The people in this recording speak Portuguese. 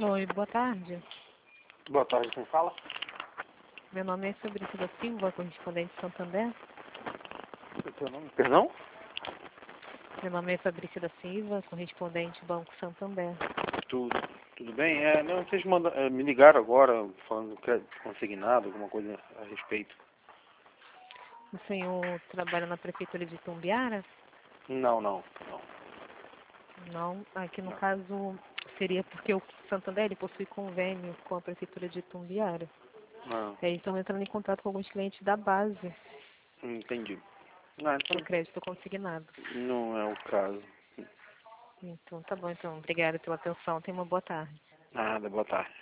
Oi, boa tarde. Boa tarde, quem fala? Meu nome é Fabrício Silva, correspondente de Santander. O teu nome? Perdão? Meu nome é Fabrício da Silva, correspondente Banco Santander. Tudo bem? Não, vocês me ligaram agora falando que é consignado, alguma coisa a respeito. O senhor trabalha na Prefeitura de Itumbiara? Não. Não, aqui no Não. caso seria porque o Santander ele possui convênio com a Prefeitura de Itumbiara. Não, Então entrando em contato com alguns clientes da base, entendi. Então por crédito consignado. não é o caso. Então tá bom, então. Obrigada pela atenção. Tenha uma boa tarde. Nada, boa tarde.